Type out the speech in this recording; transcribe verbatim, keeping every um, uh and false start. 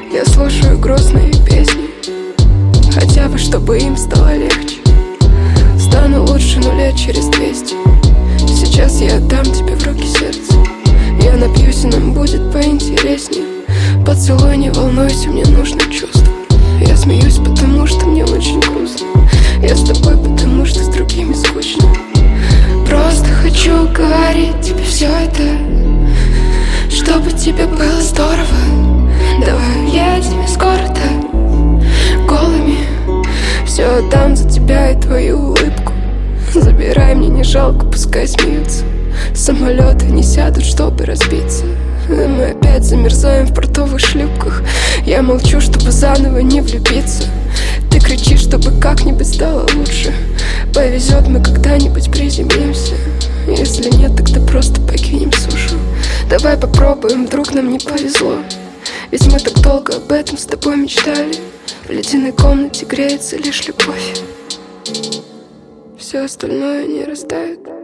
Я слушаю грустные песни, хотя бы чтобы им стало легче. Стану лучше, но лет через двести. Сейчас я отдам тебе в руки сердце. Я напьюсь, и нам будет поинтереснее. Поцелуй, не волнуйся, мне нужно чувство. Я смеюсь, потому что мне очень грустно. Я с тобой, потому что с другими скучно. Просто хочу говорить тебе все это, чтобы тебе было здорово. Давай уедем скоро-то голыми. Все отдам за тебя и твою улыбку. Забирай, мне не жалко, пускай смеются. Самолеты не сядут, чтобы разбиться. Мы опять замерзаем в портовых шлюпках. Я молчу, чтобы заново не влюбиться. Ты кричишь, чтобы как-нибудь стало лучше. Повезет, мы когда-нибудь приземлимся. Если нет, тогда просто покинем сушу. Давай попробуем, вдруг нам не повезло. Ведь мы так долго об этом с тобой мечтали. В ледяной комнате греется лишь любовь. Все остальное не растает.